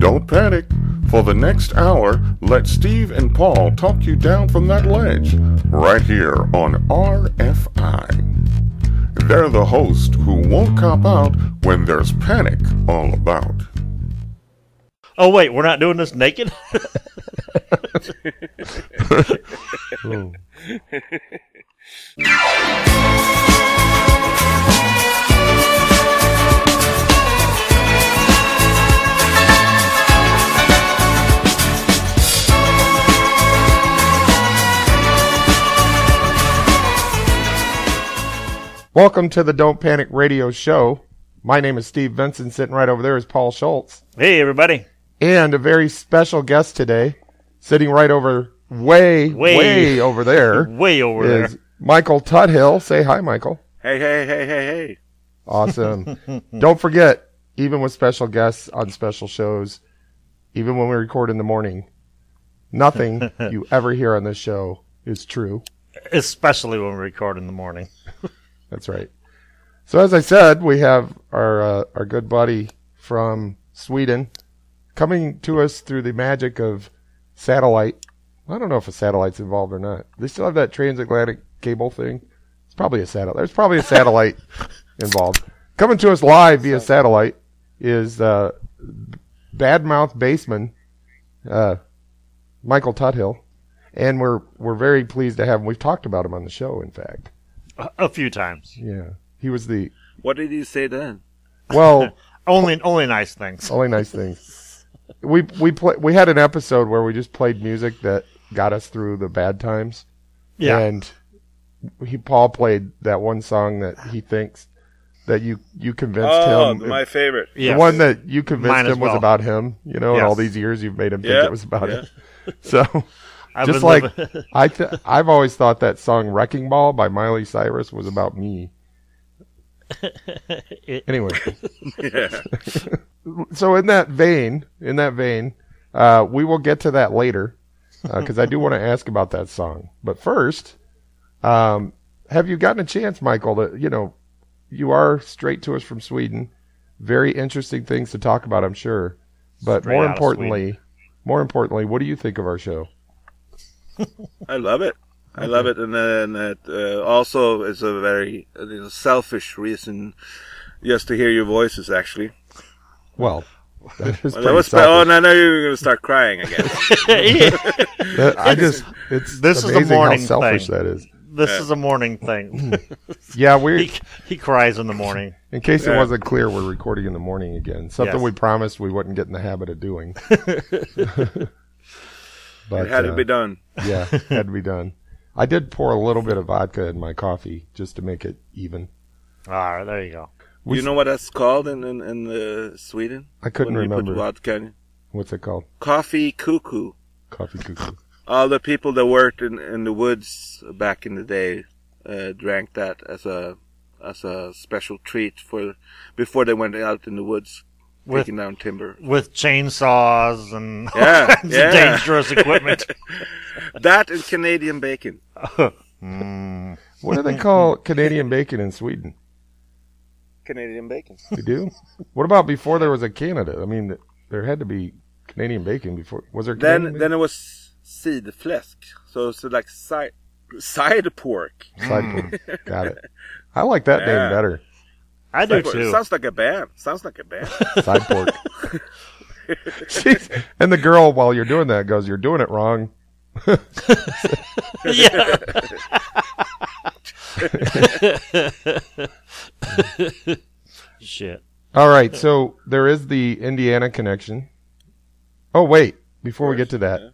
Don't panic. For the next hour, let Steve and Paul talk you down from that ledge, right here on RFI. They're the host who won't cop out when there's panic all about. Oh, wait, we're not doing this naked? Welcome to the Don't Panic Radio Show. My name is Steve Vincent. Sitting right over there is Paul Schultz. Hey, everybody. And a very special guest today, sitting right over, way over there. Way over is there. Michael Tuthill. Say hi, Michael. Hey. Awesome. Don't forget, even with special guests on special shows, even when we record in the morning, nothing you ever hear on this show is true. Especially when we record in the morning. That's right. So as I said, we have our good buddy from Sweden coming to us through the magic of satellite. I don't know if a satellite's involved or not. They still have that transatlantic cable thing. It's probably a satellite. There's probably a satellite involved. Coming to us live via satellite is Badmouth Baseman, Michael Tuthill, and we're very pleased to have him. We've talked about him on the show, in fact. A few times. Yeah, he was the. What did you say then? Well, only nice things. Only nice things. We had an episode where we just played music that got us through the bad times. Yeah. And Paul played that one song that he thinks that you convinced him. Oh, my favorite. The one that you convinced him was about him. You know, yes. And all these years you've made him think it was about it. So. I've always thought that song "Wrecking Ball" by Miley Cyrus was about me. Anyway, Yeah. So in that vein, we will get to that later because I do want to ask about that song. But first, have you gotten a chance, Michael? You are straight to us from Sweden. Very interesting things to talk about, I'm sure. But more importantly, what do you think of our show? I love it. I love it, and then also is a very selfish reason just to hear your voices. Actually, well, that is now you're going to start crying again. It's this amazing is a morning how selfish thing. that is. This is a morning thing. Yeah, he cries in the morning. In case it wasn't clear, we're recording in the morning again. Something we promised we wouldn't get in the habit of doing. But, it had to be done. Yeah, it had to be done. I did pour a little bit of vodka in my coffee just to make it even. All right, there you go. You know what that's called in Sweden? I couldn't when remember. You put vodka in? What's it called? Coffee cuckoo. Coffee cuckoo. All the people that worked in the woods back in the day drank that as a special treat before they went out in the woods. Taking down timber with chainsaws and dangerous equipment. That and Canadian bacon. What do they call Canadian bacon in Sweden? Canadian bacon. They do? What about before there was a Canada? I mean, there had to be Canadian bacon before. Was there Canadian bacon? Then it was sidfläsk. So it's like side pork. Side pork. Got it. I like that name better. I do too. Sounds like a band. Side pork. And the girl, while you're doing that, goes, "You're doing it wrong." Yeah. Shit. All right, so there is the Indiana connection. Oh, wait. Before we get to that,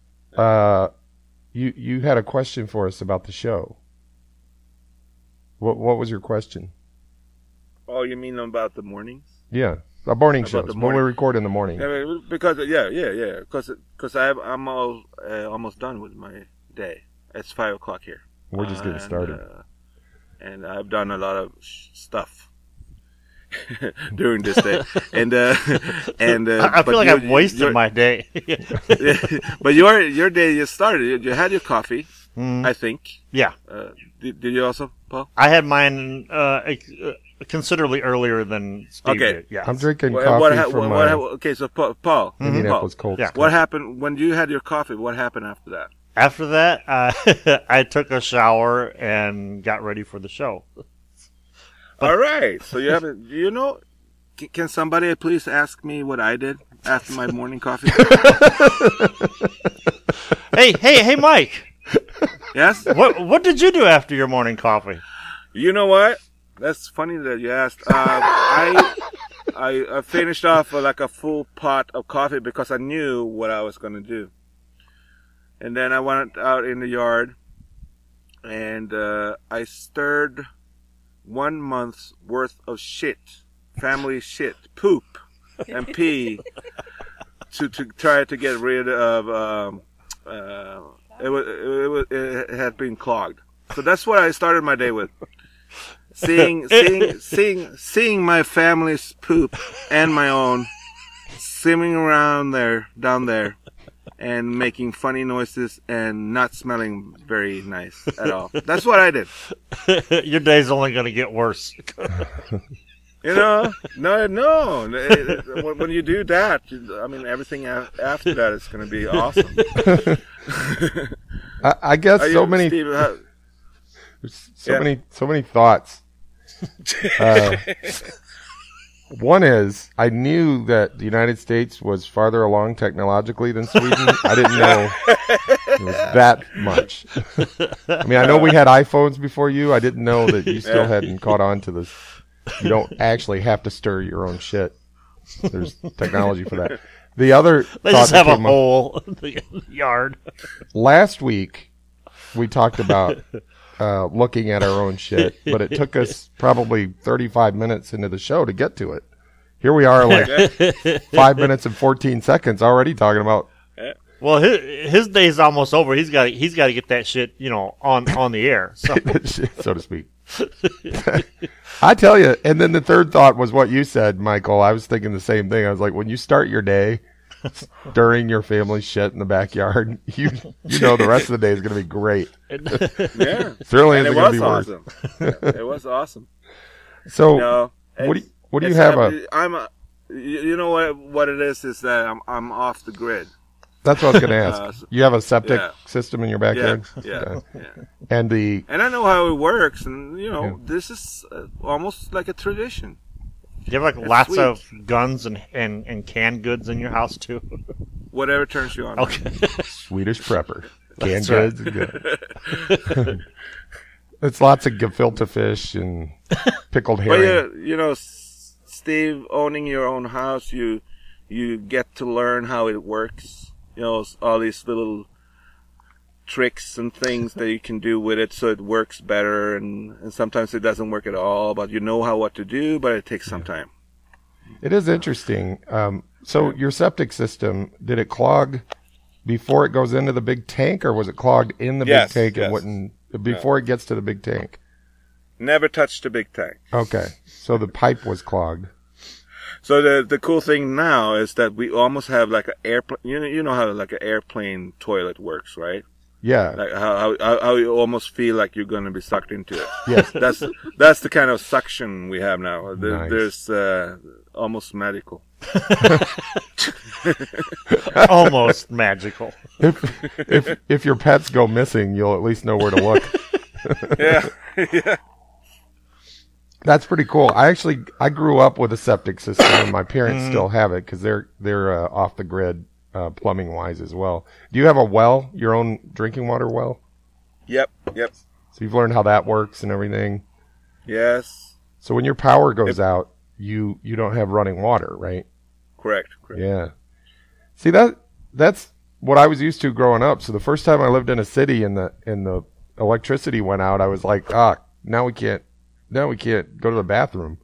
you had a question for us about the show. What was your question? Oh, you mean about the mornings? Yeah, the morning shows. When we record in the morning. Yeah, because Because I'm almost done with my day. It's 5 o'clock here. We're just getting started. And I've done a lot of stuff during this day. I feel like I've wasted my day. But your day just started. You had your coffee, I think. Yeah. Did you also, Paul? I had mine considerably earlier than Steve did. Yeah, I'm drinking coffee from okay, so Paul. Indianapolis Colts. Yeah. What happened when you had your coffee? What happened after that? After that, I took a shower and got ready for the show. All right. So you haven't, can somebody please ask me what I did after my morning coffee? Hey, Mike. Yes? What did you do after your morning coffee? You know what? That's funny that you asked. I finished off like a full pot of coffee because I knew what I was going to do. And then I went out in the yard and I stirred 1 month's worth of shit, family shit, poop, and pee to try to get rid of. It had been clogged, so that's what I started my day with. Seeing my family's poop and my own swimming around down there. And making funny noises and not smelling very nice at all. That's what I did. Your day's only going to get worse. No. When you do that, I mean, everything after that is going to be awesome. I guess so many thoughts. One is, I knew that the United States was farther along technologically than Sweden. I didn't know it was that much. I mean, I know we had iPhones before you. I didn't know that you still hadn't caught on to this. You don't actually have to stir your own shit. There's technology for that. The other they just have a hole in the yard. Last week, we talked about looking at our own shit, but it took us probably 35 minutes into the show to get to it. Here we are, like 5 minutes and 14 seconds already talking about. Well, his day's almost over. He's got to get that shit, on the air, so to speak. I tell you, and then the third thought was what you said, Michael. I was thinking the same thing. I was like, when you start your day stirring your family's shit in the backyard, you know the rest of the day is going to be great. Yeah, certainly isn't going to be worse. It was awesome. So, what do you have? You know what it is that I'm off the grid. That's what I was going to ask. You have a septic system in your backyard? Yeah. And I know how it works, and this is almost like a tradition. Do you have lots of guns and canned goods in your house too? Whatever turns you on. Okay. Swedish prepper. Canned goods. Good. It's lots of gefilte fish and pickled herring. But Steve, owning your own house, you get to learn how it works. All these little tricks and things that you can do with it so it works better, and sometimes it doesn't work at all, but you know what to do, but it takes some time. It is interesting. So your septic system, did it clog before it goes into the big tank, or was it clogged in the big tank and wouldn't before it gets to the big tank? Never touched the big tank. Okay. So the pipe was clogged. So the cool thing now is that we almost have like an airplane. You know how like an airplane toilet works, right? Yeah. Like how you almost feel like you're going to be sucked into it. Yes. That's the kind of suction we have now. Nice. There's almost magical. Almost magical. If your pets go missing, you'll at least know where to look. Yeah. That's pretty cool. I grew up with a septic system, and my parents still have it because they're off the grid plumbing wise as well. Do you have a well, your own drinking water well? Yep. So you've learned how that works and everything. Yes. So when your power goes out, you don't have running water, right? Correct. Yeah. See, that's what I was used to growing up. So the first time I lived in a city and the electricity went out, I was like, now we can't go to the bathroom.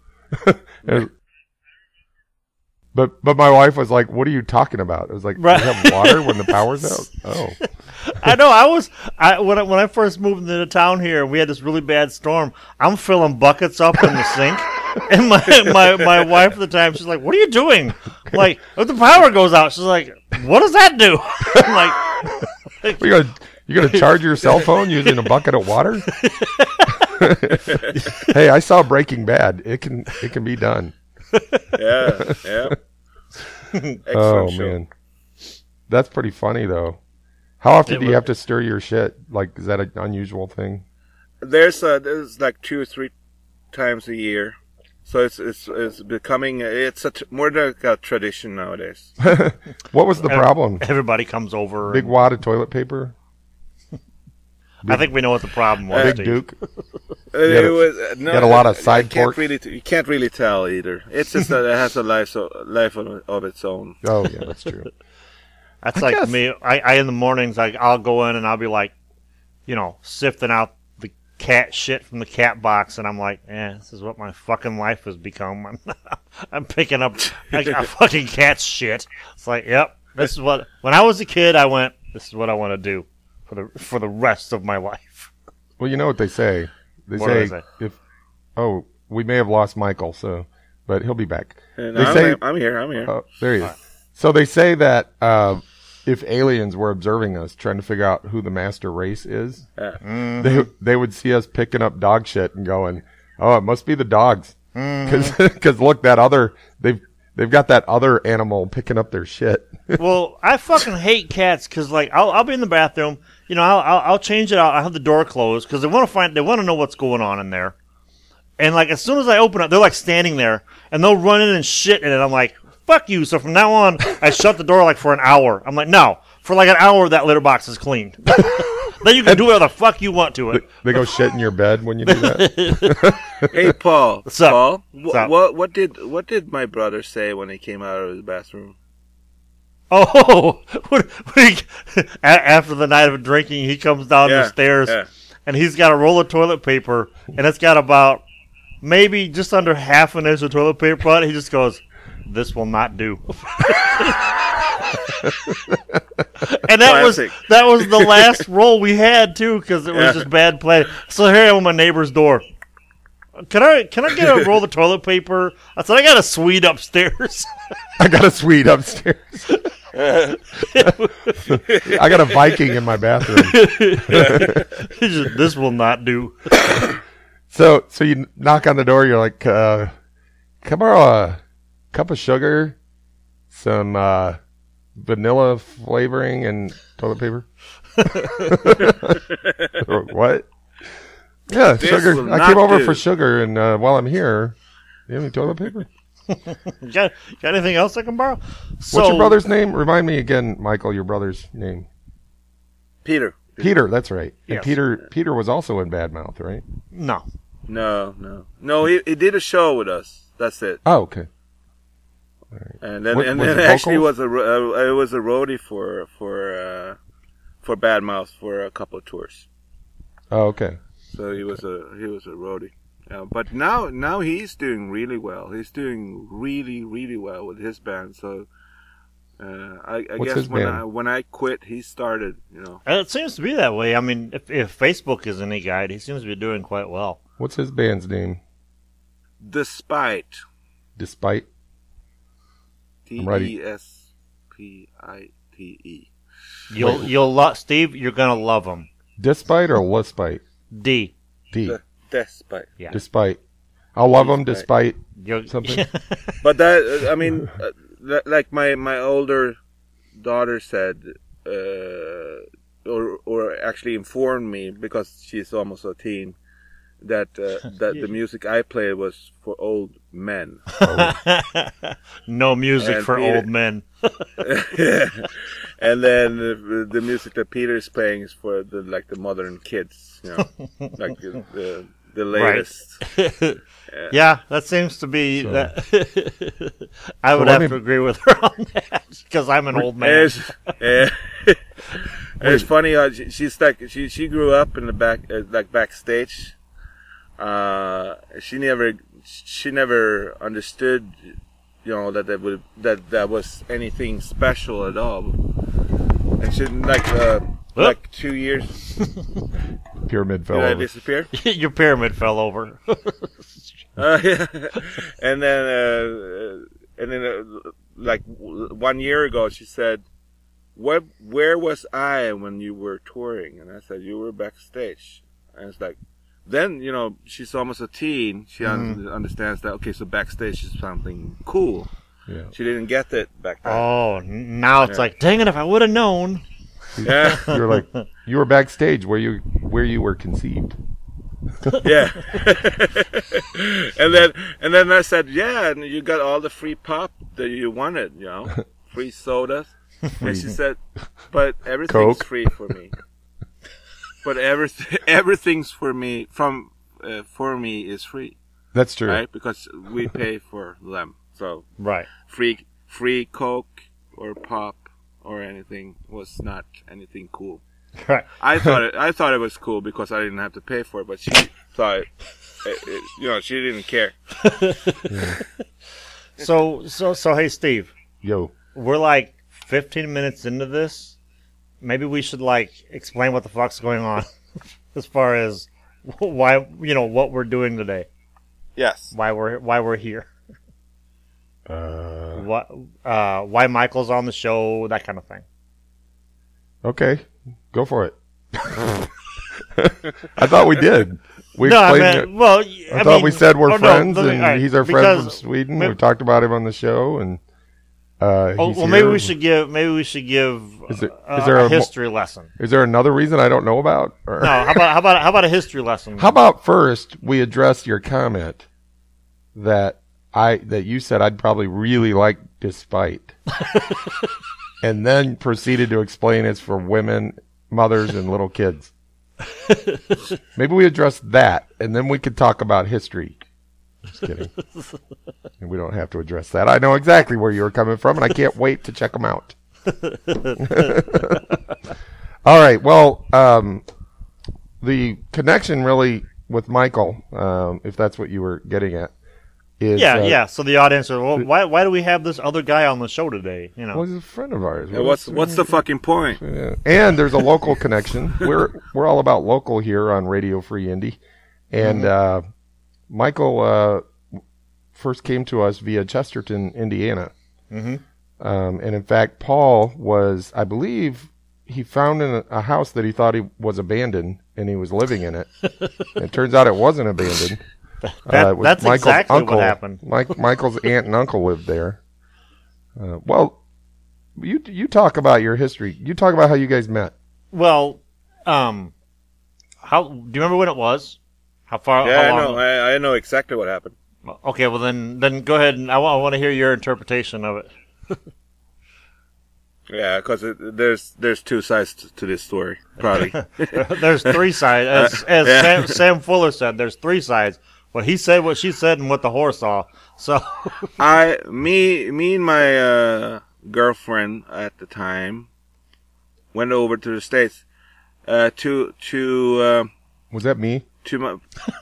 But my wife was like, "What are you talking about?" I was like, right. "You have water when the power's out." Oh, I know. When I first moved into town here, we had this really bad storm. I'm filling buckets up in the sink, and my wife at the time, she's like, "What are you doing?" I'm like, if the power goes out, she's like, "What does that do?" I'm like, "You gonna charge your cell phone using a bucket of water?" Hey, I saw Breaking Bad. It can be done. Yeah, yeah. Excellent Oh show. man, that's pretty funny though. How often It do you was- have to stir your shit? Like, is that an unusual thing? There's like 2 or 3 times a year, so it's becoming more like a tradition nowadays. What was the problem? Everybody comes over. Big wad of toilet paper? I think we know what the problem was. Big Steve. Duke? It a- was no, got a lot of side you can't pork? you can't really tell either. It's just that it has a life of its own. Oh yeah, that's true. That's I like guess. me. I in the mornings, I'll go in and I'll be like, sifting out the cat shit from the cat box, and I'm like, this is what my fucking life has become. I'm picking up a fucking cat shit. It's like, yep, this is what. When I was a kid, I went, this is what I want to do for the rest of my life. Well, you know what they say. They What do say they say? we may have lost Michael, but he'll be back. And They say I'm here. oh, there he is. So they say that if aliens were observing us, trying to figure out who the master race is, Yeah. they would see us picking up dog shit and going, "Oh, it must be the dogs," because look, that other they've got that other animal picking up their shit. Well, I fucking hate cats because, like, I'll be in the bathroom, I'll change it out. I have the door closed because they want to know what's going on in there. And like, as soon as I open it, they're like standing there and they'll run in and shit in it. I'm like, fuck you. So from now on, I shut the door like for an hour. I'm like, no, for like an hour that litter box is cleaned. Then you can do whatever the fuck you want to it. They go shit in your bed when you do that. Hey, Paul. What's up? Paul, What's up? what did my brother say when he came out of his bathroom? Oh, after the night of drinking, he comes down the stairs yeah. and he's got a roll of toilet paper and it's got about maybe just under half an inch of toilet paper on it. He just goes, "This will not do." And that Classic. was the last roll we had too, because it was Yeah. just bad play. So here I am at my neighbor's door. Can I get a roll of toilet paper? I said, I got a suite upstairs. I got a suite upstairs. I got a Viking in my bathroom. He just, "This will not do." So you knock on the door. You're like, "Can I borrow a cup of sugar, some vanilla flavoring, and toilet paper?" What? Yeah, This sugar. will I not came over do. for sugar, and while I'm here, you have any toilet paper? Got anything else I can borrow? So, What's your brother's name? Remind me again, Michael. Your brother's name? Peter. Peter. That's right. Yes. And Peter was also in Bad Mouth, right? No. No. He did a show with us. That's it. Oh, okay. And then Was then it actually vocals? it was a roadie for Bad Mouth for a couple of tours. Oh, okay. So he was a roadie. But now he's doing really well. He's doing really, really well with his band. So I What's guess his band? when I quit, he started. It seems to be that way. I mean, if Facebook is any guide, he seems to be doing quite well. What's his band's name? Despite Despite. I'm ready. Despite. You'll love Steve. You're gonna love him. Despite or Lespite? D. D. Despite. Yeah. Despite. I'll love him despite You're, something. But that, I mean, like my older daughter said, or actually informed me, because she's almost a teen, that the music I played was for old men. No music And for Peter- old men. And then the music that Peter's playing is for the modern kids, like the latest. Yeah, that seems to be So- that. I would let have me- to agree with her on that because I'm an old man. It's funny. She's like she grew up in the back, backstage. She never understood, that was anything special at all. And she like 2 years. Pyramid fell Did I over. disappear? Your pyramid fell over. Yeah. And then like 1 year ago, she said, "Where was I when you were touring?" And I said, "You were backstage." And it's like, then, you know, she's almost a teen. She understands that, okay, so backstage is something cool. Yeah. She didn't get it back then. Oh, now it's like, dang it, if I would have known. Yeah. You're like, you were backstage where you were conceived. Yeah. and then I said, yeah, and you got all the free pop that you wanted, you know, free sodas. And she said, but everything's Coke. free for me. But everything's for me is free, That's true. right? Because we pay for them. So Right. free Coke or pop or anything was not anything cool. Right. I thought it was cool because I didn't have to pay for it, but she thought you know, she didn't care. So hey, Steve, Yo. we're like 15 minutes into this. Maybe we should like explain what the fuck's going on as far as why, you know, what we're doing today, Yes. why we're here, why Michael's on the show, that kind of thing. Okay. Go for it. I thought we did. We No, explained it. well, I thought we said we're friends, all and right, he's our friend from because- Sweden. maybe- We've talked about him on the show, and he's well, maybe here. we should give Is there a a history lesson. Is there another reason I don't know about? Or? No, how about a history lesson? How about first we address your comment that you said I'd probably really like Despite, and then proceeded to explain it's for women, mothers, and little kids. Maybe we address that, and then we could talk about history. Just kidding. And we don't have to address that. I know exactly where you were coming from, and I can't wait to check them out. All right. Well, the connection really with Michael, if that's what you were getting at, is yeah. So the audience, well, why do we have this other guy on the show today? You know, Well, he's a friend of ours. Yeah, what's the fucking point? Yeah. And there's a local connection. We're all about local here on Radio Free Indie, and Michael first came to us via Chesterton, Indiana. And in fact, Paul was, I believe, he found in a house that he thought he was abandoned, and he was living in it. And it turns out it wasn't abandoned. It was that's Michael's exactly uncle. what happened. Michael's aunt and uncle lived there. Well, you talk about your history. You talk about how you guys met. well, how do you remember when it was? How far? Yeah, how I long? know. I know exactly what happened. Okay, well then go ahead, and I want to hear your interpretation of it. Yeah, because there's two sides to this story, probably. There's three sides, as Sam Fuller said. There's three sides. What he said, what she said, and what the whore saw. So, me and my girlfriend at the time went over to the States to Was that me? my.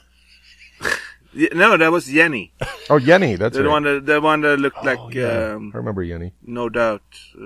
No, that was Yenny. Oh, Yenny. That's The right. one that looked like I remember Yenny. No Doubt.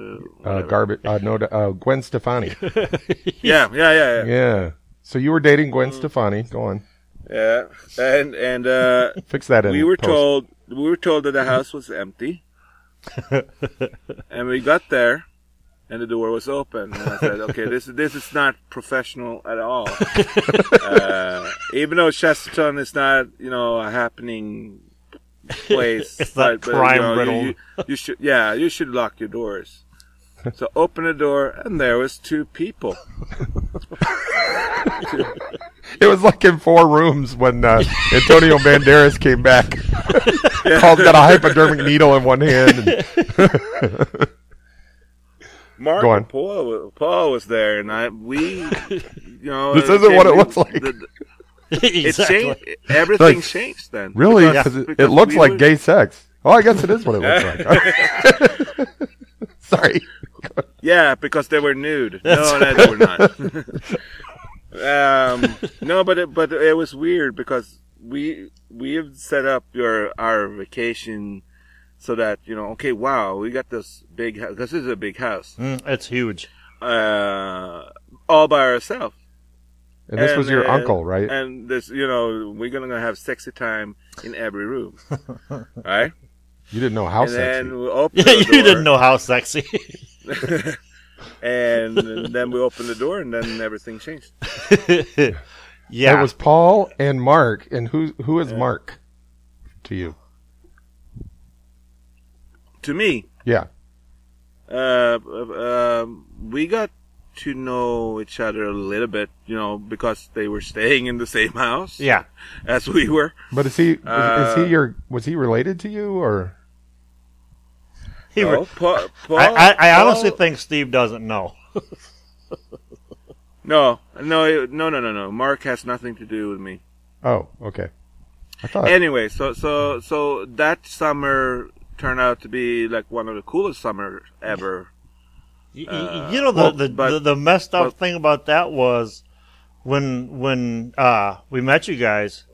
Gwen Stefani. Yeah. Yeah. So you were dating Gwen Stefani. Go on. Yeah, and Fix that in. we were post. told that the house was empty, and we got there, and the door was open. And I said, "Okay, this is not professional at all." Even though Chesterton is not, a happening place, It's not crime-riddled. You should lock your doors. So open the door, and there was two people. It was like in 4 rooms when Antonio Banderas came back. Paul's got a hypodermic needle in one hand. And Mark Go on. and Paul was there, and This isn't what it looks like. It exactly. changed. Everything Like, changed then. really? Yeah. 'Cause it Because looks we like were- gay sex. Oh, I guess it is what it looks like. Sorry. Yeah, because they were nude. No, they were not. No, but it was weird because we have set up our vacation so that okay, wow, we got this big house because this is a big house, It's huge. all by ourselves. And this was your uncle, right? And this, we're gonna have sexy time in every room, right? You didn't know how And sexy. then we opened Yeah, the you door, didn't know how sexy. and then we opened the door, and then everything changed. Yeah. It was Paul and Mark. And who is Mark to you? To me, Yeah. we got to know each other a little bit, because they were staying in the same house. Yeah. As we were. But is he was he related to you or? I honestly think Steve doesn't know. No. Mark has nothing to do with me. Oh, okay. I thought. Anyway, so that summer turned out to be like one of the coolest summers ever. The messed up thing about that was when we met you guys.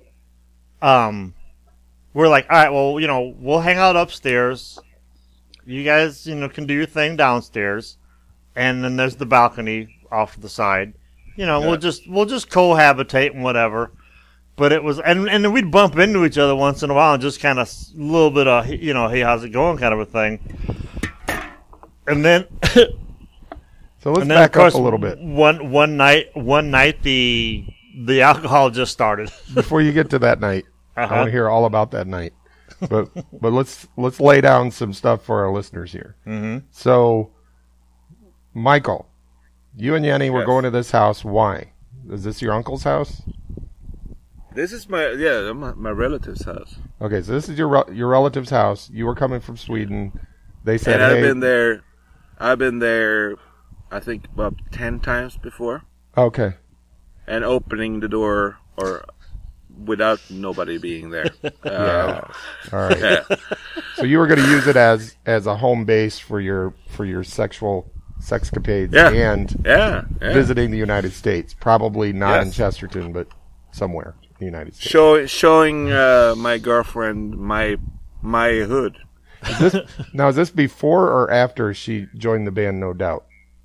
We're like, all right, well, we'll hang out upstairs. You guys, can do your thing downstairs, and then there's the balcony off to the side. We'll just cohabitate and whatever. But it was, and then we'd bump into each other once in a while and just kind of a little bit of, hey, how's it going, kind of a thing. And then, so let's back up a little bit. One night, the alcohol just started. Before you get to that night, I Uh-huh. want to hear all about that night. But let's lay down some stuff for our listeners here. Mm-hmm. So, Michael, you and Yenny were Yes. going to this house. Why? Is this your uncle's house? This is my relative's house. Okay, so this is your relative's house. You were coming from Sweden. They said, And "Hey, I've been there, I think about 10 times before. okay, And opening the door without nobody being there. yeah, all right." Yeah. So you were going to use it as a home base for your sexual sexcapades Yeah. and Yeah. visiting the United States. Probably not in Yes. Chesterton, but somewhere in the United States. Showing my girlfriend my hood. Now, is this before or after she joined the band No Doubt?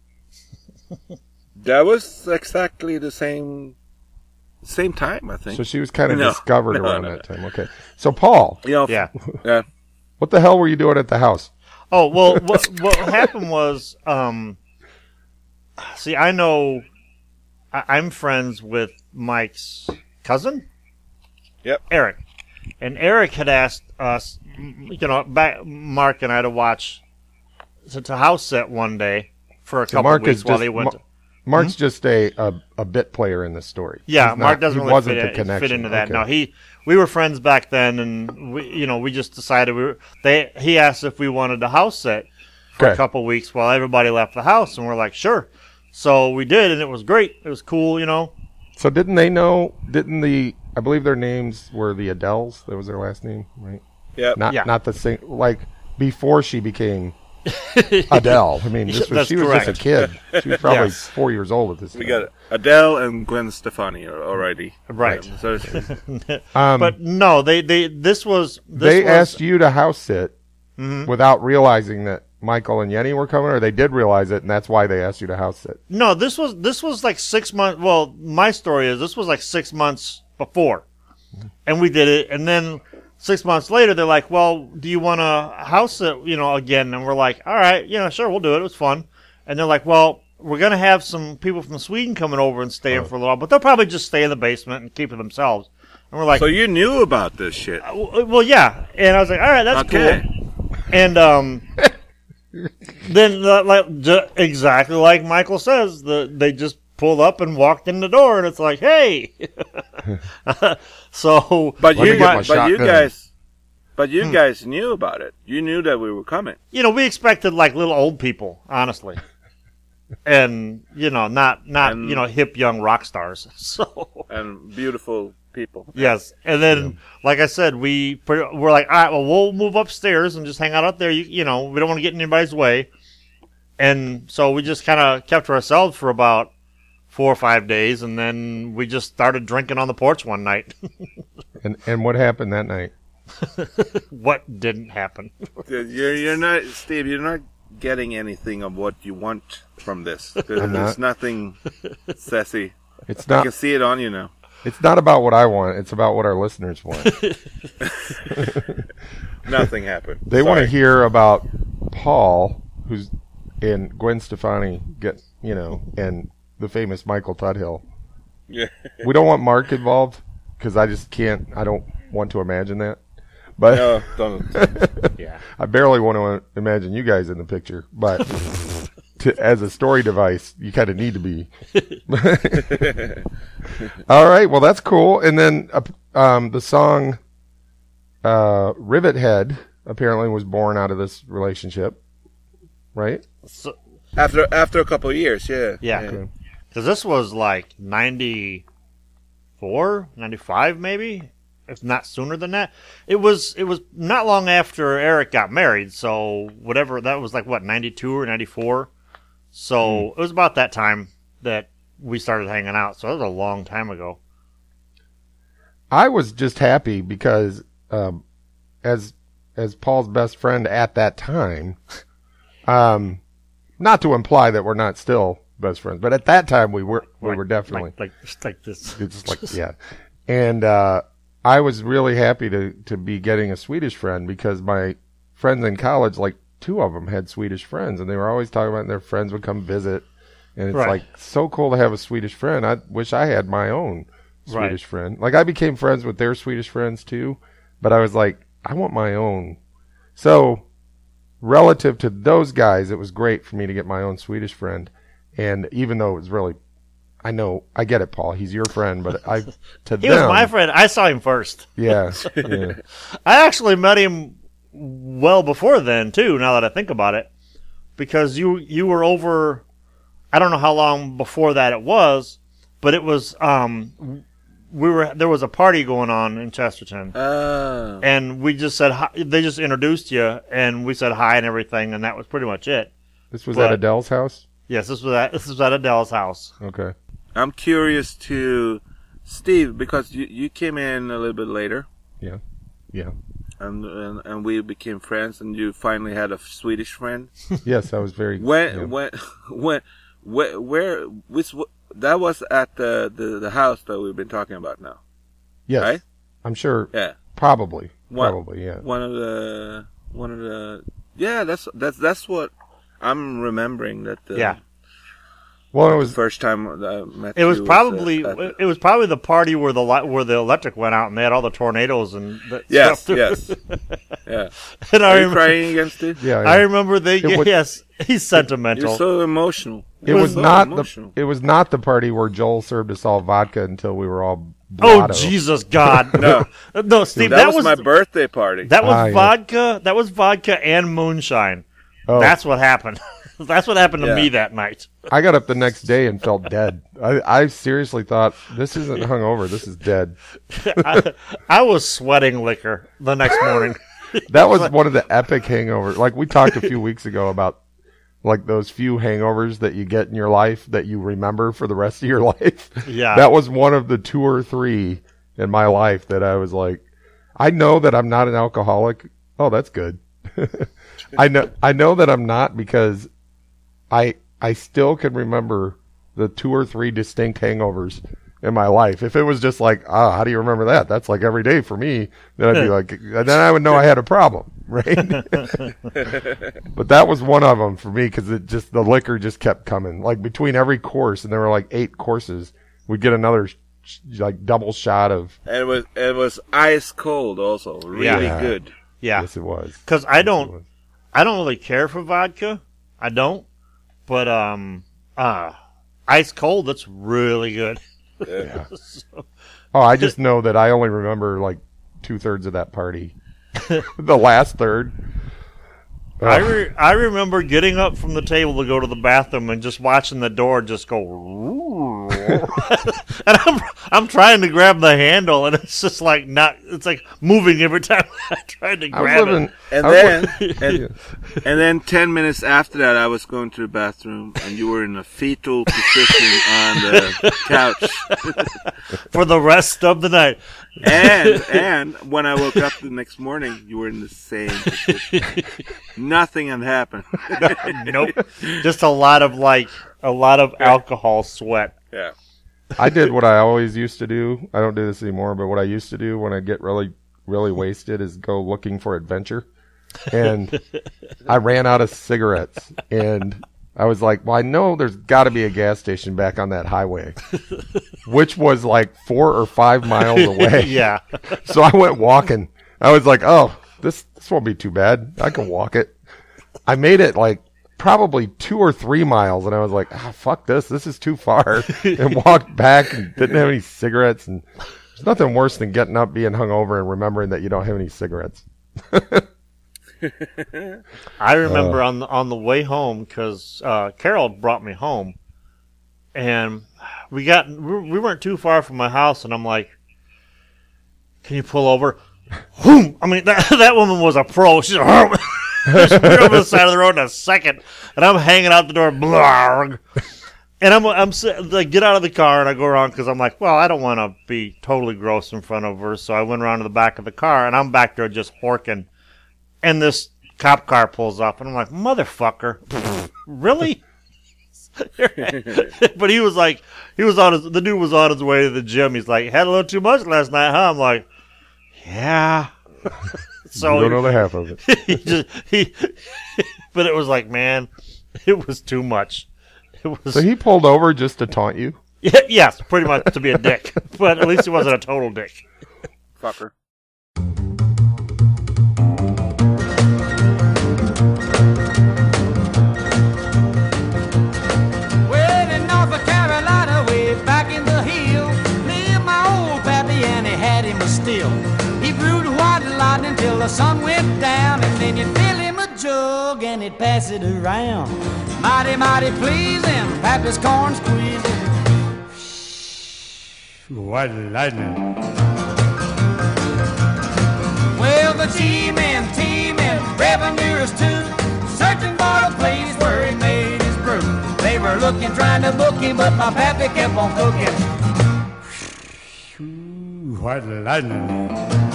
That was exactly the same time, I think. So she was kind of No. discovered No, around no, that time. Okay. So, Paul, Yeah. Yeah. what the hell were you doing at the house? Oh, well, what happened was, see, I know I'm friends with Mike's cousin. Yep. Eric. And Eric had asked us, Mark and I to watch to house sit one day for a couple Mark of weeks is while just- they went. Mark's just a bit player in this story. Yeah, He's Mark not- doesn't he really wasn't the fit connection. into that. Okay. No, we were friends back then, and we just decided he asked if we wanted to house sit for Okay. a couple weeks while everybody left the house, and we're like, sure. So we did, and it was great. It was cool, So didn't they know? I believe their names were the Adeles. That was their last name, right? Yep. Not the same. Like before she became Adele. I mean, That's she was just a kid. She was probably Yes. 4 years old at this time. We got Adele and Gwen Stefani already. Right. Yeah, so But no, this was Asked you to house sit Mm-hmm. without realizing that Michael and Yenny were coming, or they did realize it, and that's why they asked you to house sit. No, this was like 6 months. Well, my story is this was like 6 months before, and we did it. And then 6 months later, they're like, "Well, do you want to house it, again?" And we're like, "All right, sure, we'll do it. It was fun." And they're like, "Well, we're gonna have some people from Sweden coming over and staying for a little while, but they'll probably just stay in the basement and keep it themselves." And we're like, So you knew about this shit. "Well, yeah." And I was like, "All right, that's Okay. cool." And then, exactly like Michael says, they just pulled up and walked in the door, and it's like, hey. So, But Let me you get my shotgun. guys knew about it. You knew that we were coming. we expected like little old people, honestly, and not hip young rock stars. So And beautiful people. yes, and then like I said, we're like, all right, well, we'll move upstairs and just hang out there. We don't want to get in anybody's way, and so we just kind of kept to ourselves for about 4 or 5 days, and then we just started drinking on the porch one night. And what happened that night? What didn't happen? You're not, Steve. You're not getting anything of what you want from this. I'm There's not. nothing sassy. It's I not. can see it on you now. It's not about what I want. It's about what our listeners want. Nothing happened. They want to Sorry. hear about Paul, who's in Gwen Stefani, and the famous Michael Tudhill Yeah. We don't want Mark involved because I just can't. I don't want to imagine that. But No, don't. Yeah. I barely want to imagine you guys in the picture. But as a story device, you kind of need to be. All right. Well, that's cool. And then the song Rivet Head apparently was born out of this relationship, right? So, After a couple of years, yeah. yeah. Okay. Because this was like 94, 95 maybe, if not sooner than that. It was not long after Eric got married, so whatever, that was like, what, 92 or 94? So it was about that time that we started hanging out, so that was a long time ago. I was just happy because as Paul's best friend at that time, not to imply that we're not still best friends, but at that time we were definitely like this. it's like yeah. And I was really happy to be getting a Swedish friend because my friends in college, like 2 of them had Swedish friends, and they were always talking about their friends would come visit, and it's Right. like so cool to have a Swedish friend. I wish I had my own Swedish friend. Like I became friends with their Swedish friends too, but I was like, I want my own. So relative to those guys, it was great for me to get my own Swedish friend. And even though it was really, I know, I get it, Paul. He's your friend, but He was my friend. I saw him first. Yeah, yeah. I actually met him well before then too. Now that I think about it, because you were over. I don't know how long before that it was, but it was there was a party going on in Chesterton, Oh. and we just said hi. They just introduced you, and we said hi and everything, and that was pretty much it. This was But- at Adele's house? Yes, this was at Adele's house. Okay. I'm curious to Steve because you came in a little bit later, Yeah. and we became friends, and you finally had a Swedish friend. Yes, I was very. When yeah. where which that was at the house that we've been talking about now. Yes. right? I'm sure. Yeah. Probably. What- Probably, yeah. One of the yeah, that's what I'm remembering that Yeah. Well, it the was. first time that I met It was you probably at the- it was probably the party where the electric went out and they had all the tornadoes and the Yes, stuff. yes. Yeah. And I Are you remember, crying against it? Yeah. I yeah. remember yes, he's You're sentimental. so emotional. It was so not emotional. the. It was not the party where Joel served us all vodka until we were all. Oh blotto. Jesus God! No. no, Steve, that was my birthday party. that was Ah, yeah. vodka. That was vodka and moonshine. Oh. That's what happened. That's what happened to Yeah. me that night. I got up the next day and felt dead. I seriously thought this isn't hungover. This is dead. I was sweating liquor the next morning. That was one of the epic hangovers. Like we talked a few weeks ago about like those few hangovers that you get in your life that you remember for the rest of your life. Yeah. That was one of the 2 or 3 in my life that I was like, I know that I'm not an alcoholic. Oh, that's good. I know that I'm not because I still can remember the 2 or 3 distinct hangovers in my life. If it was just like, how do you remember that? That's like every day for me. Then I'd be like, then I would know I had a problem, right? But that was one of them for me because the liquor just kept coming. Like between every course, and there were like 8 courses, we'd get another like double shot of. And it was ice cold also. Really Yeah. good. Yeah, Yes, it was. because I don't really care for vodka. I don't, but ice cold. That's really good. Yeah. Oh, I just know that I only remember like 2/3 of that party. The last third. I remember getting up from the table to go to the bathroom and just watching the door just go, and I'm trying to grab the handle and it's just like it's like moving every time I tried to I was grab living. it. And I was then and then 10 minutes after that, I was going to the bathroom, and you were in a fetal position on the couch. For the rest of the night. And when I woke up the next morning, you were in the same position. Nothing had happened. Nope. Just a lot of alcohol sweat. Yeah. I did what I always used to do. I don't do this anymore, but what I used to do when I get really, really wasted is go looking for adventure. And I ran out of cigarettes. And I was like, well, I know there's got to be a gas station back on that highway. which was like 4 or 5 miles away. Yeah. So I went walking. I was like, oh, this won't be too bad. I can walk it. I made it like probably 2 or 3 miles, and I was like, fuck this. This is too far. And walked back and didn't have any cigarettes. And there's nothing worse than getting up, being hungover, and remembering that you don't have any cigarettes. I remember on the way home, because Carol brought me home, and we weren't too far from my house, and I'm like, can you pull over? Whoom! I mean, that woman was a pro. She's over the side of the road in a second, and I'm hanging out the door, blarg. And I'm like, get out of the car, and I go around because I'm like, well, I don't want to be totally gross in front of her, so I went around to the back of the car, and I'm back there just horking, and this cop car pulls up, and I'm like, motherfucker, really? But he was like, the dude was on his way to the gym. He's like, had a little too much last night, huh? I'm like, yeah. So you don't know the half of it. But it was like, man, it was too much. So he pulled over just to taunt you? Yes, pretty much to be a dick. But at least he wasn't a total dick. Fucker. Well, in North Carolina, way back in the hill, lived my old pappy, and he had him a still. He brewed white lightning till the sun went down, and then you'd fill him a jug and he'd pass it around. Mighty, mighty pleasing, pappy's corn squeezing. White lightning. Well, the G-men, revenuers too, searching for a place where he made his brew. They were looking, trying to book him, but my pappy kept on cooking. White lightning.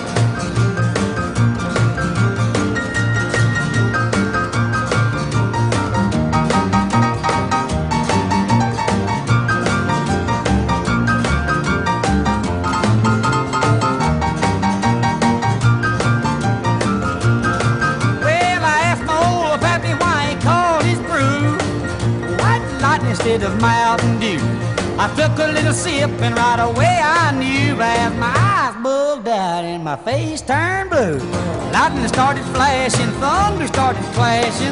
Instead of Mountain Dew, I took a little sip and right away I knew, as my eyes bugged out and my face turned blue. Lightning started flashing, thunder started clashing.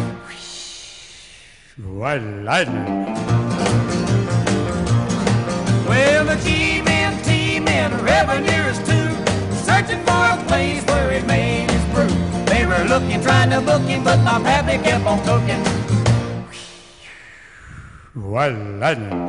White lightning. Well, the G-men, revenuers too, searching for a place where he made his brew. They were looking, trying to book him, but my pappy kept on cooking. White lightning.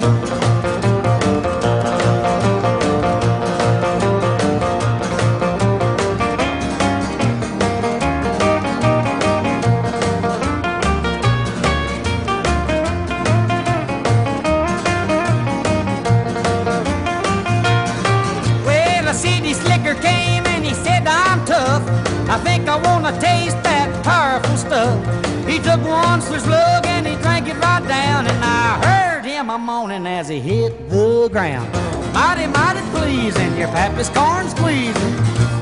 Well, a CD slicker came and he said, I'm tough. I think I want to taste that powerful stuff. He took one slug and he drank it right down, and I heard him a moaning as he hit the ground. Mighty, mighty pleasing, your pappy's corn squeezing.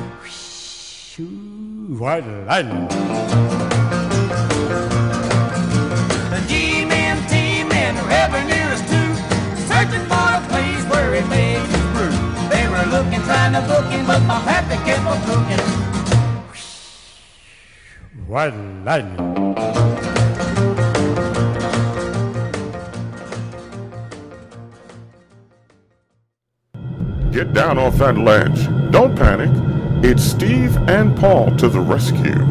White lightning. The G-men, revenuers too, searching for a place where he made his brew. They were looking, trying to book him, but my pappy kept on cooking. White lightning. Get down off that ledge. Don't panic. It's Steve and Paul to the rescue.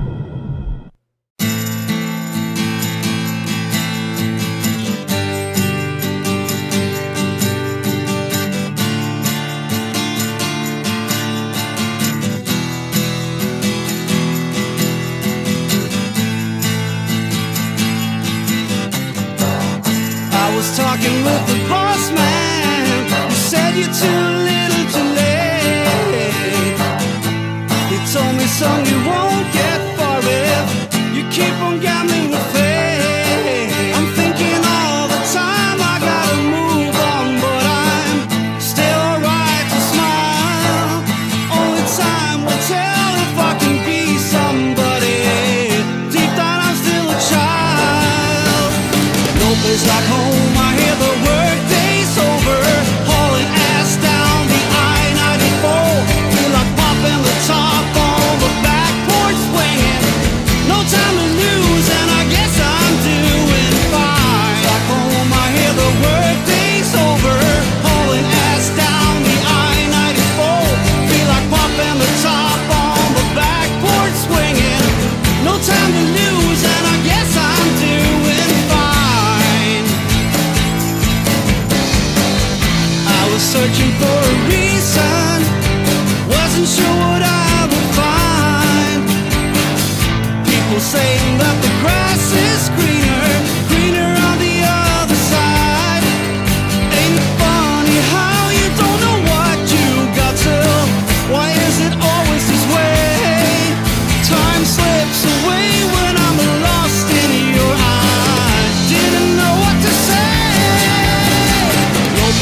I was talking with the boss man. He said you're too little too late. He told me, son, you won't get far if you keep on gambling with fate. I'm thinking all the time I gotta move on, but I'm still alright to smile. Only time will tell if I can be somebody. Deep down I'm still a child. No place like home, I hear the work day's over.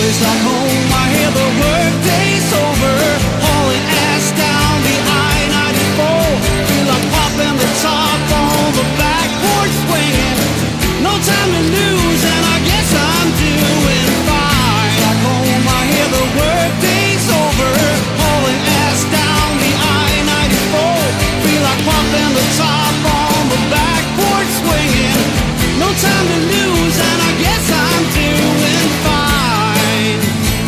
place like home, I hear the workday's over. Hauling ass down the I-94. Feel like popping the top on the back porch swinging. No time to lose, and I guess I'm doing fine. Like home, I hear the workday's over. Hauling ass down the I-94. Feel like popping the top on the back porch swinging. No time to lose, and I guess I'm doing fine.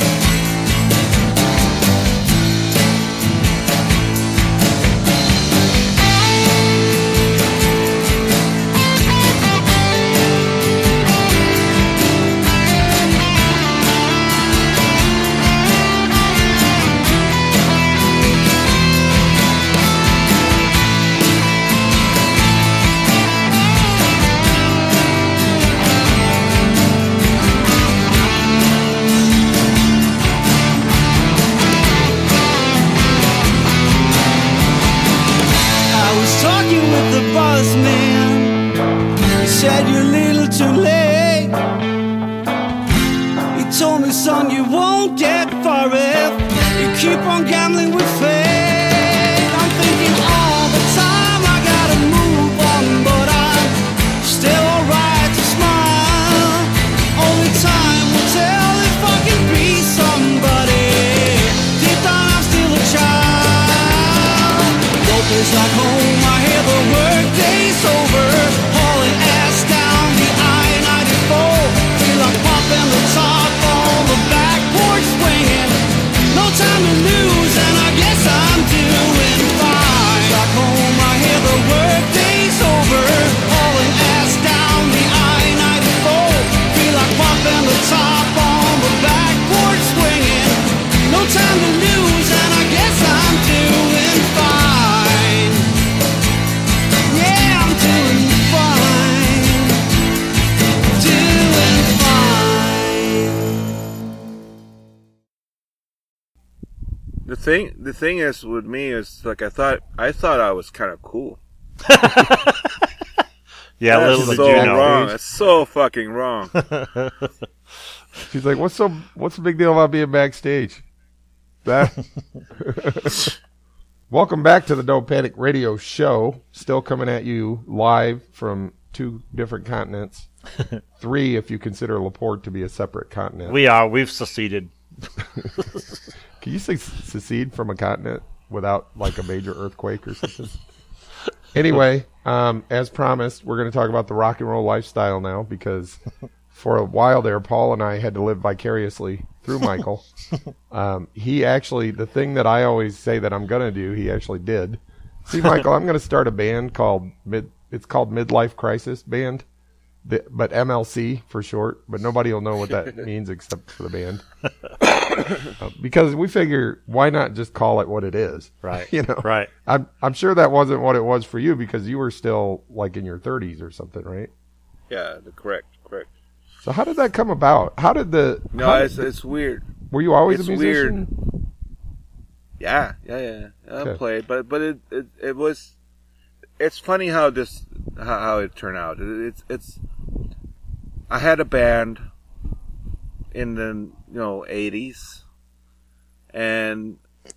Talking with the boss man, he said you're a little too late. He told me, son, you won't get far if you keep on gambling with fate. I'm thinking all the time I gotta move on, but I'm still alright to smile. Only time will tell if I can be somebody. Deep down I'm still a child. No place like home, I hear the workday's over. Hauling ass down the I-94. Feel like popping the top on the back porch swinging. No time to lose, and I guess I'm doing fine. Like home, I hear the workday's over. Hauling ass down the I-94. Feel like popping the top on the back porch swinging. No time to lose, and I guess I'm doing fine. Yeah, I'm doing fine. Doing fine. The thing is with me is like I thought I was kind of cool. Yeah, That's little did so you know. wrong. That's so fucking wrong. She's like, what's the big deal about being backstage? That. Welcome back to the Don't Panic Radio Show. Still coming at you live from 2 different continents. 3 if you consider LaPorte to be a separate continent. We've seceded. Can you say secede from a continent without like a major earthquake or something? Anyway, as promised, we're going to talk about the rock and roll lifestyle now because for a while there, Paul and I had to live vicariously through Michael. He actually, the thing that I always say that I'm going to do, he actually did. See, Michael, I'm going to start a band called Midlife Crisis Band, but MLC for short, but nobody will know what that means except for the band. Because we figure, why not just call it what it is? Right. You know? Right. I'm sure that wasn't what it was for you because you were still like in your 30s or something, right? Yeah, correct. So how did that come about? It's weird. Were you always It's a musician? weird. Yeah. I Okay. played, but it was. It's funny how it turned out. It's. I had a band in the 80s, and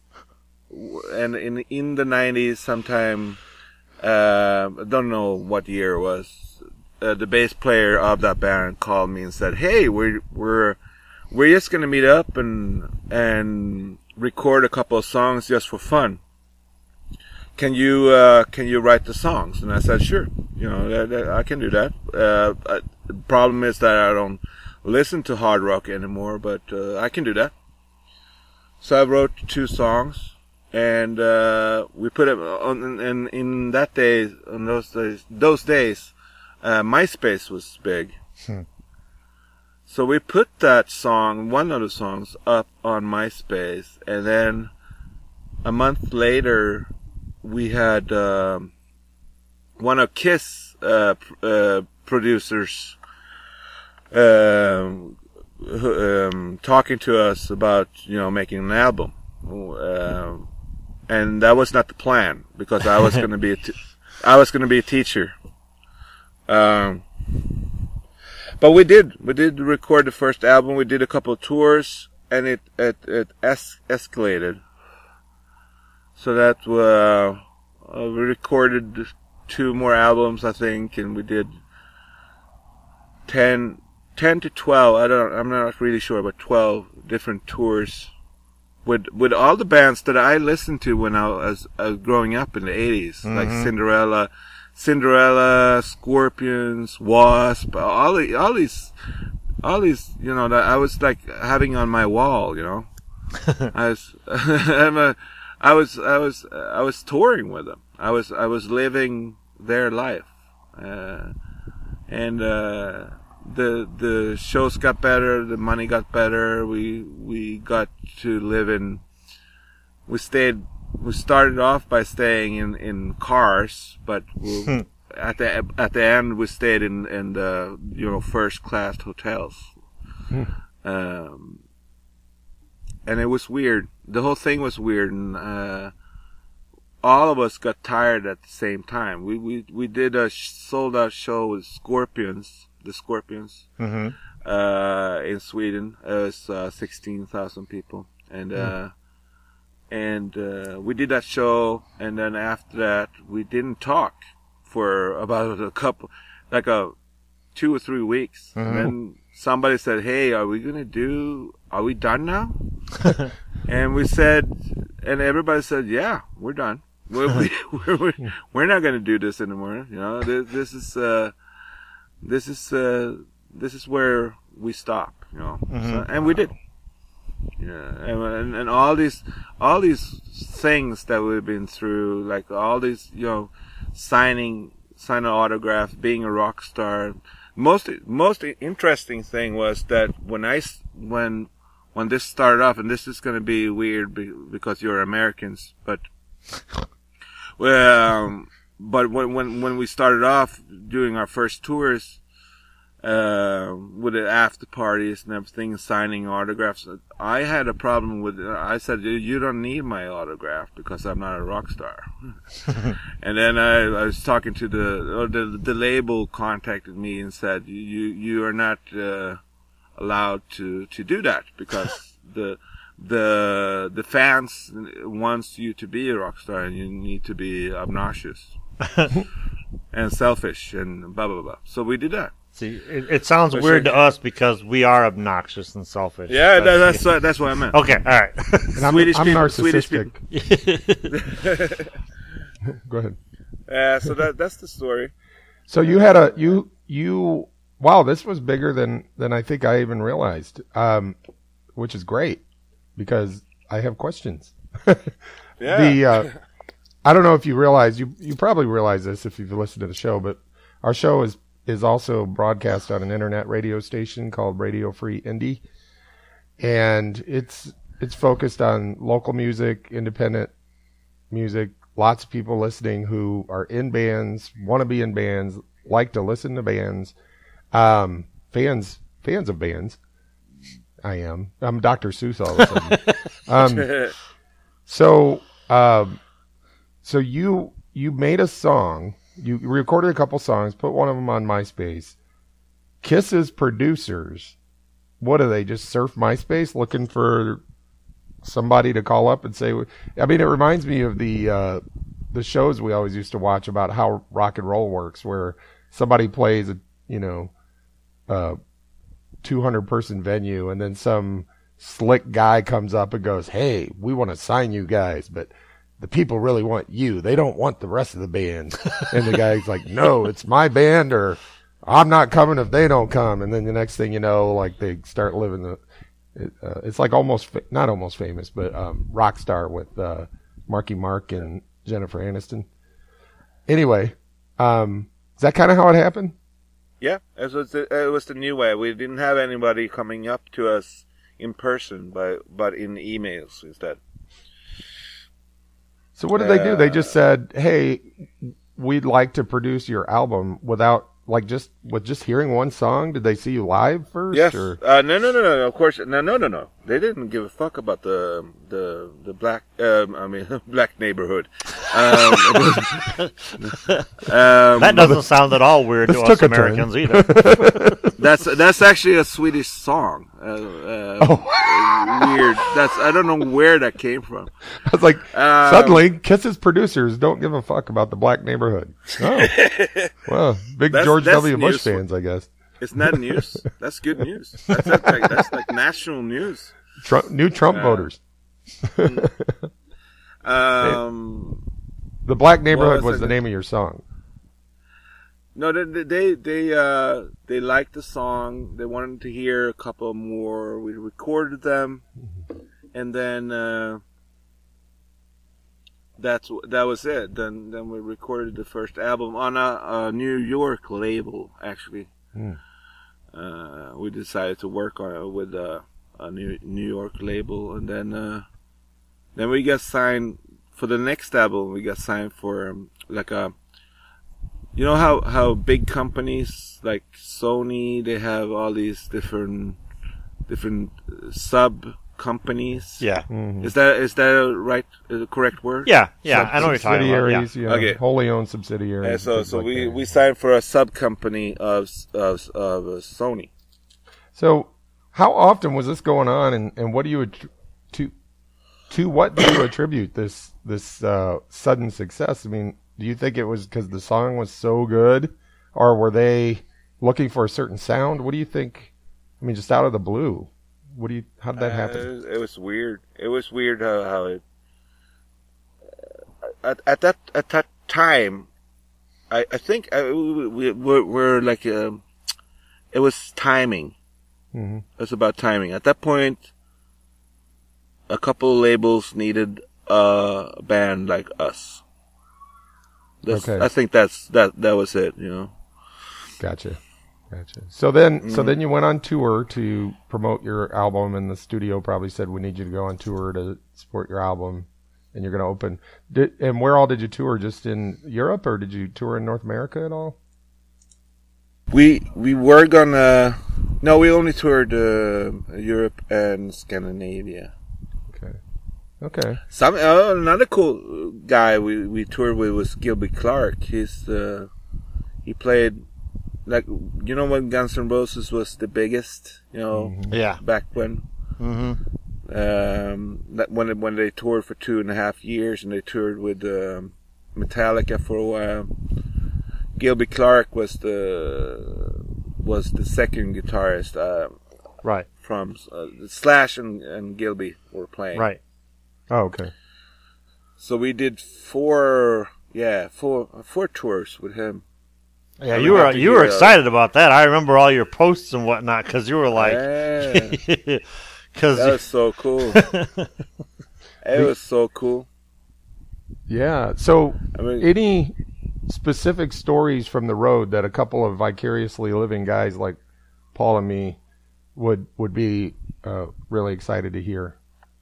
in the 90s sometime. I don't know what year it was. The bass player of that band called me and said, "Hey, we're just gonna meet up and record a couple of songs just for fun. Can you write the songs?" And I said, "Sure. I can do that." The problem is that I don't listen to hard rock anymore, but I can do that. So I wrote 2 songs, and we put it on. And in those days, MySpace was big. So we put that song, one of the songs, up on MySpace, and then a month later, we had one of Kiss producers talking to us about making an album, and that was not the plan because I was going to be a teacher. But we did record the first album. We did a couple of tours, and it escalated. So that we recorded 2 more albums, I think, and we did 10 to 12. I'm not really sure, but 12 different tours with all the bands that I listened to when I was growing up in the 80s, like Cinderella, Scorpions, Wasp, all these, that I was like having on my wall, I was touring with them. I was living their life, and the shows got better, the money got better. We got to live in. We started off by staying in cars, but at the end we stayed in the first class hotels. And it was weird. The whole thing was weird, and all of us got tired at the same time. We did a sold out show with the Scorpions, in Sweden. It was 16,000 people, and we did that show, and then after that we didn't talk for about 2 or 3 weeks, and then somebody said, "Hey, are we done now?" And we said, and everybody said, "Yeah, we're done. We're not going to do this anymore. This is where we stop. So, and we did. Yeah, and all these things that we've been through, like all these, signing autographs, being a rock star. Most interesting thing was that when this started off, and this is going to be weird because you're Americans, but when we started off doing our first tours, with the after parties and everything, signing autographs, I had a problem with it. I said, "You don't need my autograph because I'm not a rock star." And then I was talking to the label contacted me and said, "You are not allowed to do that because the fans wants you to be a rock star, and you need to be obnoxious and selfish and blah blah blah." So we did that. See, it sounds weird to us because we are obnoxious and selfish. Yeah, that's what I meant. Okay, all right. And I'm narcissistic. Go ahead. So that's the story. So you had you. Wow, this was bigger than I think I even realized. Which is great because I have questions. Yeah. I don't know if you realize, you probably realize this if you've listened to the show, but our show is also broadcast on an internet radio station called Radio Free Indie, and it's focused on local music, independent music. Lots of people listening who are in bands, want to be in bands, like to listen to bands, fans of bands. I'm Dr. Seuss all of a sudden. So you made a song. You recorded a couple songs, put one of them on MySpace. Kiss's producers, what do they just surf MySpace looking for somebody to call up and say? I mean, it reminds me of the shows we always used to watch about how rock and roll works, where somebody plays a 200-person venue, and then some slick guy comes up and goes, "Hey, we want to sign you guys, but the people really want you. They don't want the rest of the band." And the guy's like, "No, it's my band, or I'm not coming if they don't come." And then the next thing you know, like they start living it's like not almost famous, but Rockstar with Marky Mark and Jennifer Aniston. Anyway, is that kind of how it happened? Yeah, it was the new way. We didn't have anybody coming up to us in person, but in emails instead. So what did they do? They just said, "Hey, we'd like to produce your album," without with just hearing one song. Did they see you live first? Yes. Or? No. Of course, no. They didn't give a fuck about the black black neighborhood. That doesn't sound at all weird to us Americans either. That's actually a Swedish song. Weird. I don't know where that came from. I was like, suddenly, Kiss's producers don't give a fuck about the black neighborhood. Oh, well, big George W. Bush fans, I guess. It's not news. That's good news. That's like national news. New Trump voters. The Black Neighborhood was the name of your song. No, they liked the song. They wanted to hear a couple more. We recorded them, and then that was it. Then we recorded the first album on a New York label. Actually, we decided to work on it with a New York label, and then we got signed for the next album. We got signed for like a. You know how big companies like Sony, they have all these different sub companies. Yeah. Mm-hmm. Is that the correct word? Yeah. I know what you're talking about. Yeah. Okay. Wholly owned subsidiaries. Yeah, so we signed for a sub company of Sony. So how often was this going on, and what do you to what do you attribute this sudden success? I mean, do you think it was because the song was so good, or were they looking for a certain sound? What do you think? I mean, just out of the blue, how did that happen? It was weird. It was weird how it. At that time, I think we're like it was timing. Mm-hmm. It was about timing. At that point, a couple of labels needed a band like us. Okay. I think that was it, you know. Gotcha. So then you went on tour to promote your album, and the studio probably said, we need you to go on tour to support your album, and you're going to open. And where all did you tour? Just in Europe, or did you tour in North America at all? We were gonna. No, we only toured Europe and Scandinavia. Okay. Another cool guy we toured with was Gilby Clarke. He played, like, you know, when Guns N' Roses was the biggest, you know, back when. When they toured for 2.5 years, and they toured with Metallica for a while. Gilby Clarke was the second guitarist. Right. From Slash and Gilby were playing. Right. Oh, okay. So we did four tours with him. Yeah, you were excited about that. I remember all your posts and whatnot, because you were like, that was so cool. It was so cool. Yeah. So, I mean, any specific stories from the road that a couple of vicariously living guys like Paul and me would be really excited to hear?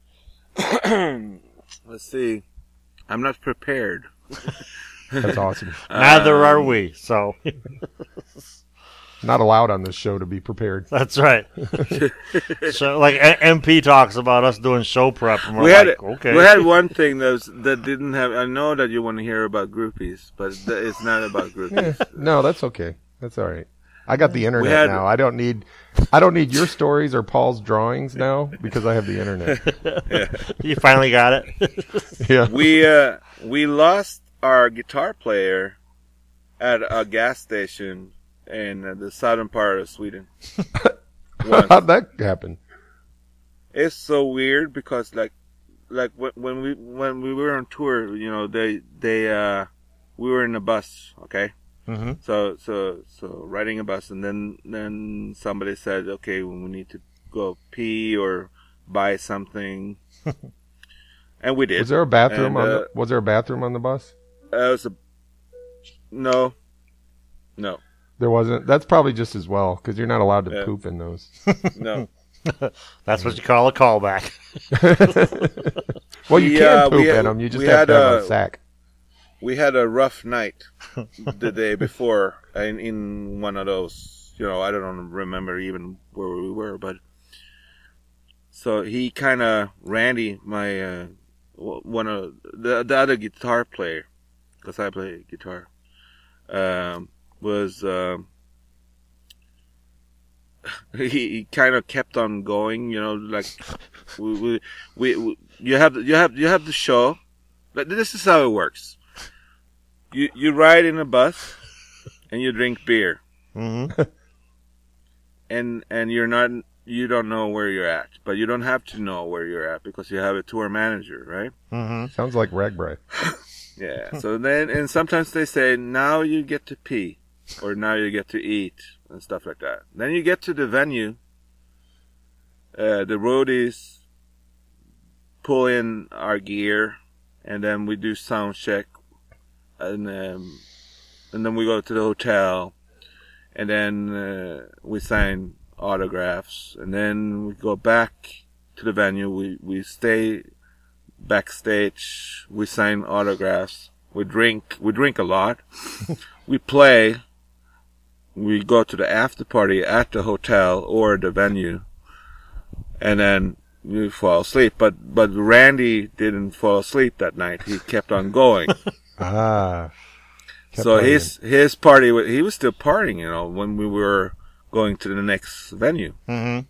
Let's see. I'm not prepared. That's awesome. Neither are we, so. Not allowed on this show to be prepared. That's right. So, like, MP talks about us doing show prep, and we had okay. one thing that didn't have. I know that you want to hear about groupies, but it's not about groupies. No, that's okay. That's all right. I got the internet now. I don't need your stories or Paul's drawings now, because I have the internet. Yeah. You finally got it. Yeah. We lost our guitar player at a gas station in the southern part of Sweden. How'd that happen? It's so weird because like when we were on tour, you know, we were in a bus, okay. Mm-hmm. So riding a bus, and then somebody said, okay, we need to go pee or buy something, and we did. Was there a bathroom was there a bathroom on the bus? No. There wasn't. That's probably just as well, because you're not allowed to poop in those. No. That's what you call a callback. Well, you can poop in them. You just have to have a sack. We had a rough night the day before in one of those. You know, I don't remember even where we were, but So he kind of Randy, my one of the other guitar player, because I play guitar, was he kind of kept on going. You know, like we you have the show. But this is how it works. You ride in a bus and you drink beer. Mm-hmm. and you don't know where you're at, but you don't have to know where you're at because you have a tour manager, right? Mm-hmm. Sounds like Ragbrai. Yeah. So then, and sometimes they say, now you get to pee, or now you get to eat, and stuff like that. Then you get to the venue. The roadies pull in our gear, and then we do sound check, and then we go to the hotel, and then we sign autographs, and then we go back to the venue. We stay backstage. We sign autographs. We drink a lot. We play. We go to the after party at the hotel or the venue, and then we fall asleep. But Randy didn't fall asleep that night. He kept on going. So his party, he was still partying, you know, when we were going to the next venue. Mm-hmm.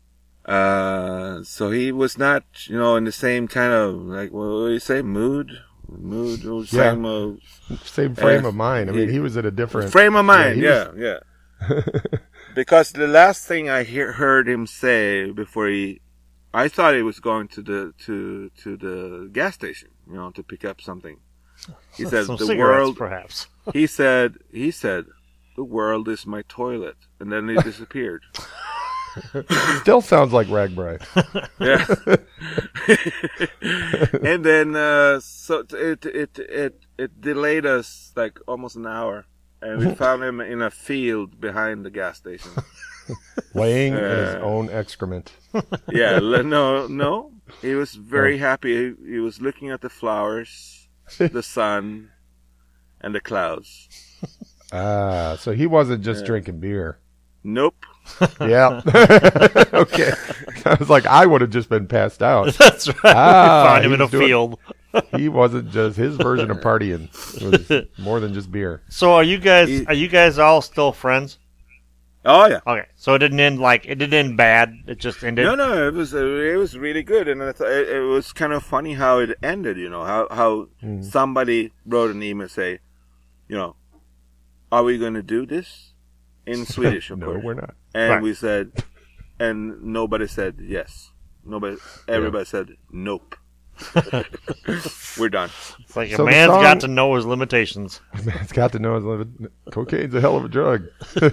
So he was not, you know, in the same kind of, like, what do you say, mood, or same, same frame of mind. I mean, he was at a different frame of mind. Yeah. Because the last thing I heard him say before I thought he was going to the gas station, you know, to pick up something. He said, Some the cigarettes, world, perhaps. he said, the world is my toilet. And then he disappeared. Still sounds like Ragbrai. Yeah. And then, so it delayed us like almost an hour. And we found him in a field behind the gas station. Laying in his own excrement. Yeah, no. He was very happy. He was looking at the flowers, the sun, and the clouds. So he wasn't just drinking beer. Nope. Yeah. Okay. I was like, I would have just been passed out. That's right. Found him in a field. He wasn't just, his version of partying was more than just beer. So are you guys all still friends? Oh yeah. Okay, so it didn't end bad. It just ended. No, it was really good, and it was kind of funny how it ended. You know how somebody wrote an email say, you know, are we going to do this in Swedish? Of No, course. we're not. And Right. we said, and nobody said yes. Everybody said nope. We're done. It's like So a the man's song- got to know his limitations. Man's got to know his limit. Cocaine's a hell of a drug.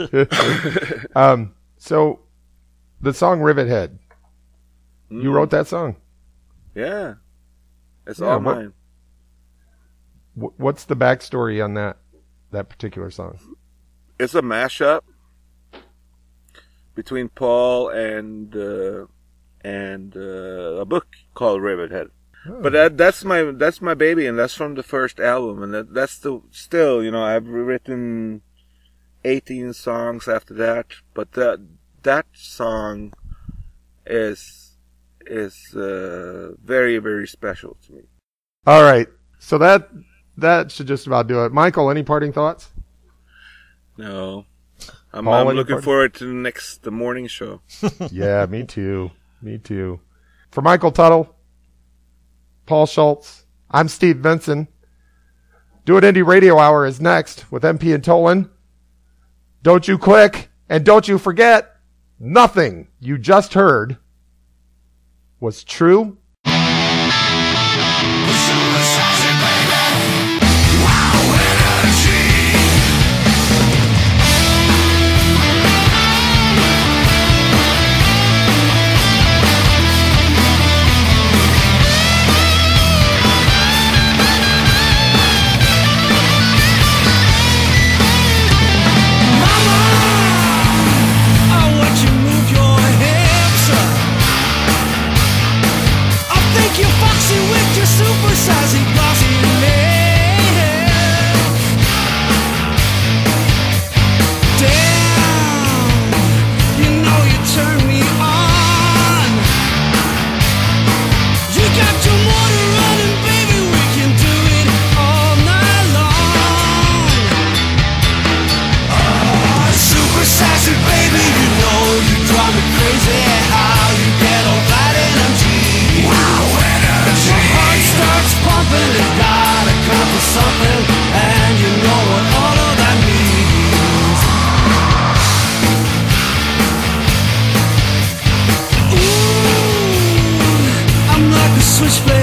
So the song Rivet Head, you wrote that song. Yeah, it's Yeah, all what- mine. What's the backstory on that particular song? It's a mashup between Paul and a book called Rivet Head. But that's my baby, and that's from the first album, and that's still, you know, I've written 18 songs after that, but that song is very, very special to me. All right. So that should just about do it. Michael, any parting thoughts? No, I'm Paul, any looking parting- forward to the morning show. Yeah, me too. Me too. For Michael Tuttle, Paul Schultz, I'm Steve Benson. Do It Indie Radio Hour is next with MP and Tolan. Don't you click, and don't you forget, nothing you just heard was true. I watch you move your hips. switchblade.